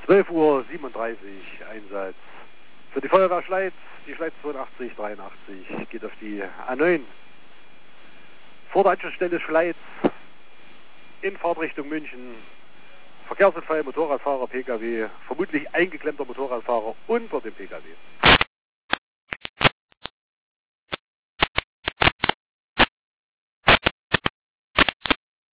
12:37 Uhr Einsatz. Für die Feuerwehr Schleiz, die Schleiz 8283 geht auf die A9. Vor der Anschlussstelle Schleiz in Fahrtrichtung München. Verkehrsunfall, Motorradfahrer, Pkw, vermutlich eingeklemmter Motorradfahrer unter dem Pkw.